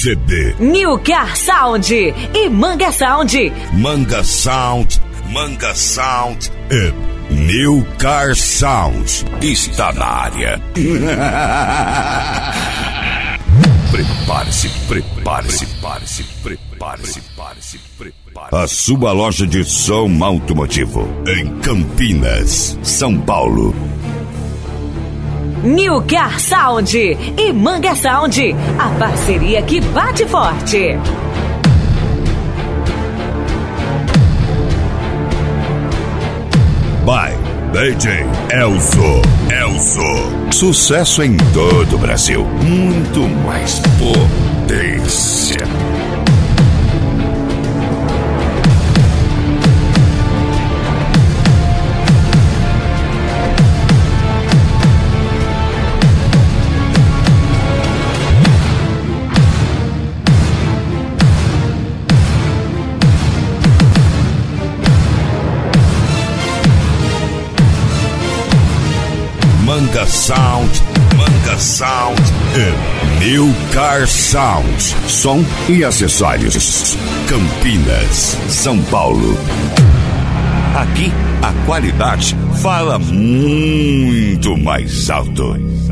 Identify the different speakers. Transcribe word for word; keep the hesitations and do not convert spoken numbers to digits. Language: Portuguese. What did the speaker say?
Speaker 1: C D.
Speaker 2: New Car Sound e Manga Sound.
Speaker 1: Manga Sound, Manga Sound e New Car Sound está na área. Prepare-se, prepare-se, prepare-se, prepare-se, prepare-se, prepare-se. A sua loja de som automotivo em Campinas, São Paulo.
Speaker 2: New Car Sound e Manga Sound, a parceria que bate forte.
Speaker 1: By D J Elzo. Elzo. Sucesso em todo o Brasil. Muito mais potência. Manga Sound, Manga Sound e New Car Sound. Som e acessórios. Campinas, São Paulo. Aqui a qualidade fala muito mais alto.